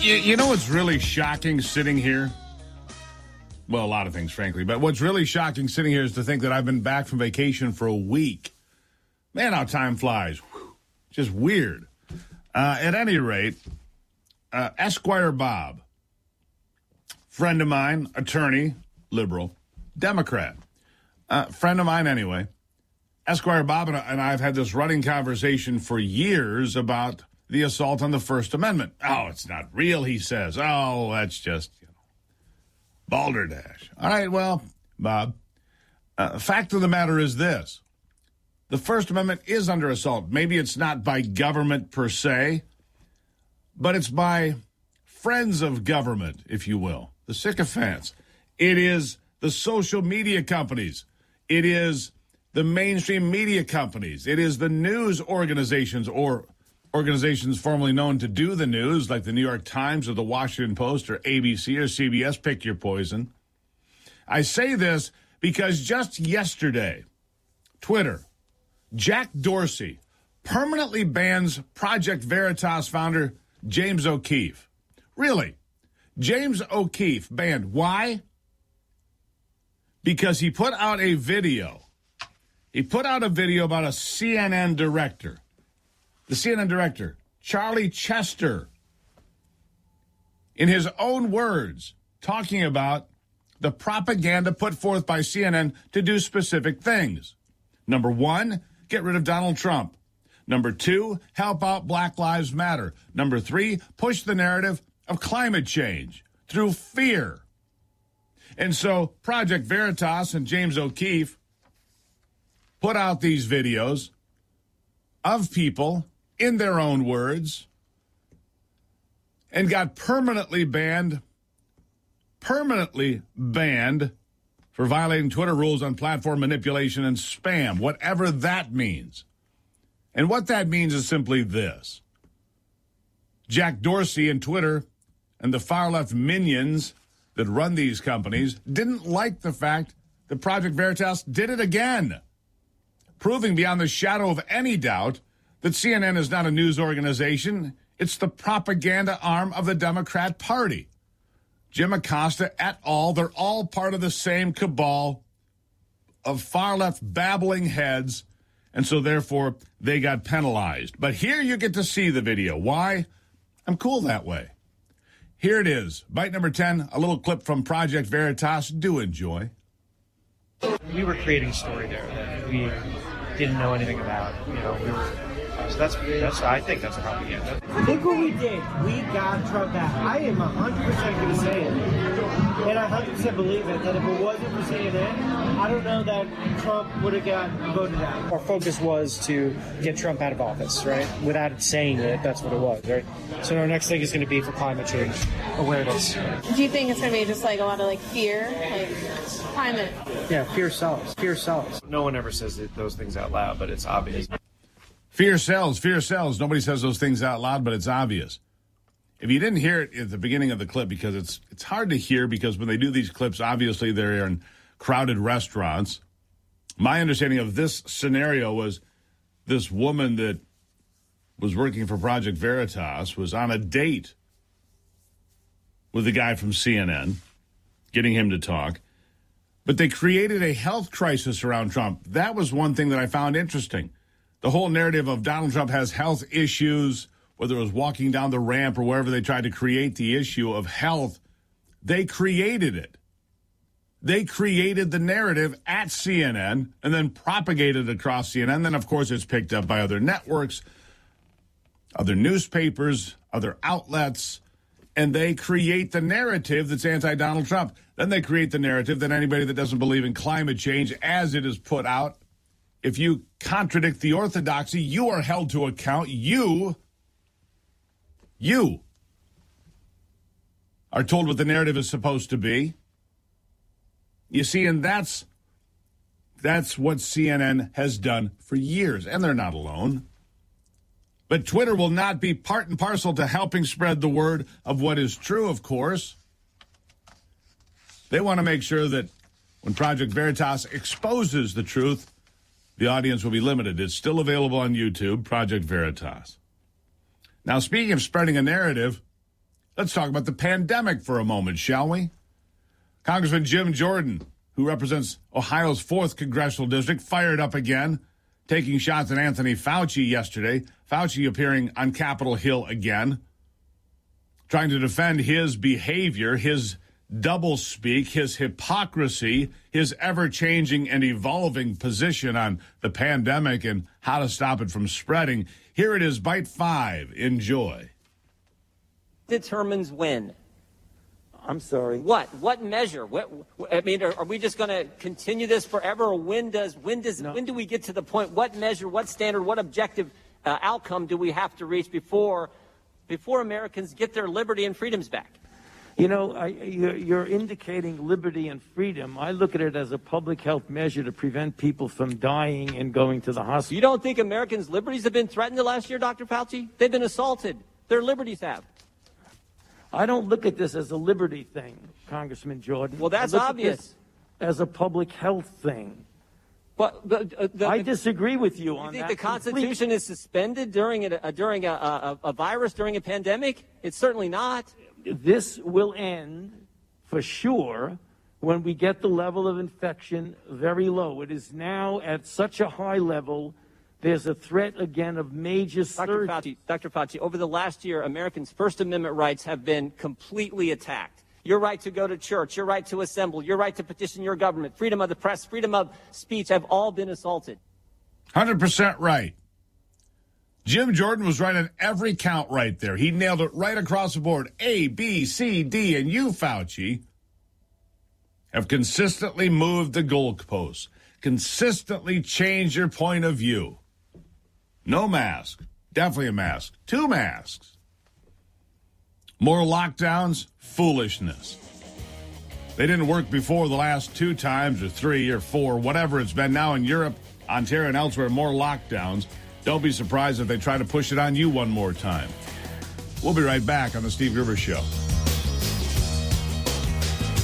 You know what's really shocking sitting here? Well, a lot of things, frankly. But what's really shocking sitting here is to think that I've been back from vacation for a week. Man, how time flies. Whew. Just weird. At any rate, Esquire Bob, friend of mine, attorney, liberal, Democrat. Friend of mine anyway. Esquire Bob and I have had this running conversation for years about the assault on the First Amendment. Oh, it's not real, he says. Oh, that's just, balderdash. All right, well, Bob, fact of the matter is this. The First Amendment is under assault. Maybe it's not by government per se, but it's by friends of government, if you will, the sycophants. It is the social media companies. It is the mainstream media companies. It is the news organizations or organizations formerly known to do the news, like the New York Times or the Washington Post or ABC or CBS, pick your poison. I say this because just yesterday, Twitter, Jack Dorsey permanently bans Project Veritas founder James O'Keefe. Really? James O'Keefe banned. Why? Because he put out a video. He put out a video about a CNN director. The CNN director, Charlie Chester, in his own words, talking about the propaganda put forth by CNN to do specific things. Number one, get rid of Donald Trump. Number two, help out Black Lives Matter. Number three, push the narrative of climate change through fear. And so Project Veritas and James O'Keefe put out these videos of people, in their own words, and got permanently banned for violating Twitter rules on platform manipulation and spam, whatever that means. And what that means is simply this. Jack Dorsey and Twitter and the far-left minions that run these companies didn't like the fact that Project Veritas did it again, proving beyond the shadow of any doubt that CNN is not a news organization. It's the propaganda arm of the Democrat Party. Jim Acosta et al., they're all part of the same cabal of far-left babbling heads, and so therefore they got penalized. But here you get to see the video. Why? I'm cool that way. Here it is. Bite number 10, a little clip from Project Veritas. Do enjoy. We were creating a story there that we didn't know anything about. So that's I think that's propaganda. Look what we did. We got Trump out. I am 100% going to say it. And I 100% believe it, that if it wasn't for CNN, I don't know that Trump would have got voted out. Our focus was to get Trump out of office, right? Without saying it, that's what it was, right? So our next thing is going to be for climate change awareness. Do you think it's going to be just like a lot of fear, climate? Yeah, fear sells. Fear sells. No one ever says those things out loud, but it's obvious. Fear sells. Fear sells. Nobody says those things out loud, but it's obvious. If you didn't hear it at the beginning of the clip, because it's hard to hear, because when they do these clips, obviously they're in crowded restaurants. My understanding of this scenario was this woman that was working for Project Veritas was on a date with a guy from CNN, getting him to talk. But they created a health crisis around Trump. That was one thing that I found interesting. The whole narrative of Donald Trump has health issues, whether it was walking down the ramp or wherever they tried to create the issue of health, they created it. They created the narrative at CNN and then propagated it across CNN. Then, of course, it's picked up by other networks, other newspapers, other outlets, and they create the narrative that's anti-Donald Trump. Then they create the narrative that anybody that doesn't believe in climate change, as it is put out, if you contradict the orthodoxy, you are held to account. You are told what the narrative is supposed to be. You see, and that's what CNN has done for years, and they're not alone. But Twitter will not be part and parcel to helping spread the word of what is true, of course. They want to make sure that when Project Veritas exposes the truth, the audience will be limited. It's still available on YouTube, Project Veritas. Now, speaking of spreading a narrative, Let's talk about the pandemic for a moment, shall we? Congressman Jim Jordan, who represents Ohio's 4th Congressional District, fired up again, taking shots at Anthony Fauci yesterday. Fauci appearing on Capitol Hill again, trying to defend his behavior, his doublespeak, his hypocrisy, his ever-changing and evolving position on the pandemic and how to stop it from spreading. Here it is, Bite 5. Enjoy. Determines when? I'm sorry. What measure? I mean, are we just going to continue this forever, or when do we get to the point? What measure? What standard? What objective outcome do we have to reach before Americans get their liberty and freedoms back? You know, you're indicating liberty and freedom. I look at it as a public health measure to prevent people from dying and going to the hospital. You don't think Americans' liberties have been threatened the last year, Dr. Fauci? They've been assaulted. Their liberties have. I don't look at this as a liberty thing, Congressman Jordan. Well, that's I look obvious. At this as a public health thing. But I disagree with you on that. You think the Constitution is suspended during a virus, during a pandemic? It's certainly not. This will end for sure when we get the level of infection very low. It is now at such a high level. There's a threat again of major surge. Dr. Fauci, over the last year, Americans' First Amendment rights have been completely attacked. Your right to go to church, your right to assemble, your right to petition your government, freedom of the press, freedom of speech have all been assaulted. 100% right. Jim Jordan was right on every count right there. He nailed it right across the board. A, B, C, D, and you, Fauci, have consistently moved the goalposts, consistently changed your point of view. No mask. Definitely a mask. 2 masks. More lockdowns. Foolishness. They didn't work before the last 2 times or 3 or 4, whatever it's been. Now in Europe, Ontario, and elsewhere, more lockdowns. Don't be surprised if they try to push it on you one more time. We'll be right back on The Steve Gerber Show.